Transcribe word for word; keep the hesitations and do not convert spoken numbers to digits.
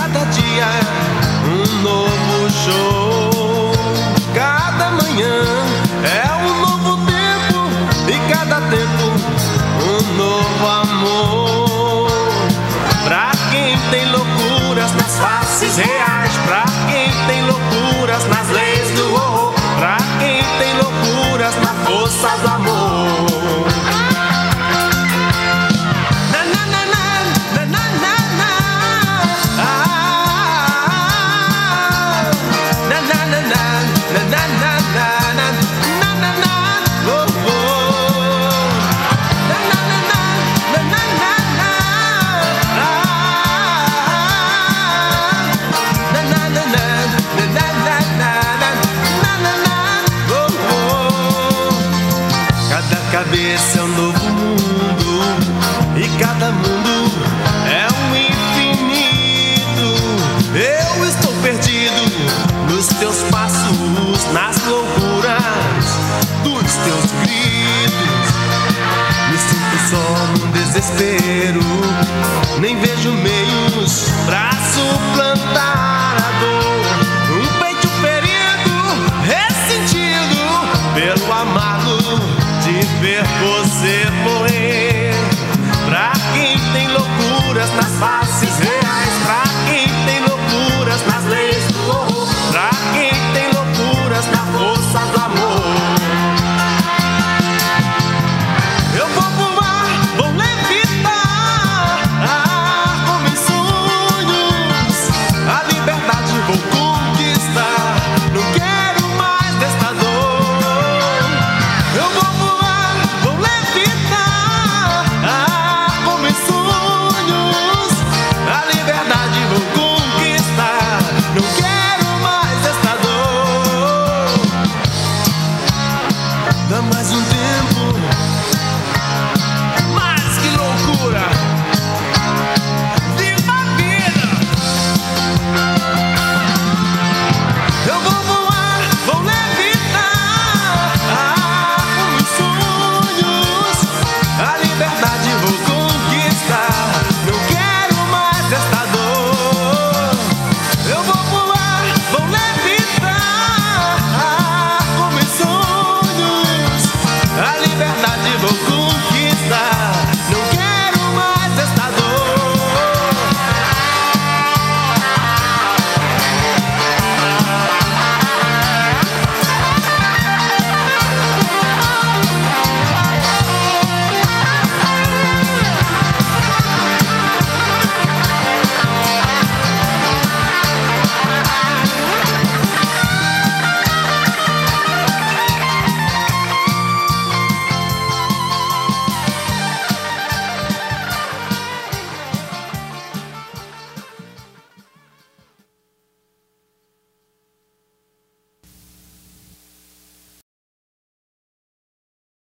cada dia um novo show. Cada manhã é um novo tempo e cada tempo um novo amor. Pra quem tem loucuras nas faces reais, pra quem tem loucuras nas leis do horror, pra quem tem loucuras na força do amor. Cabeça é um novo mundo e cada mundo é um infinito. Eu estou perdido nos teus passos, nas loucuras.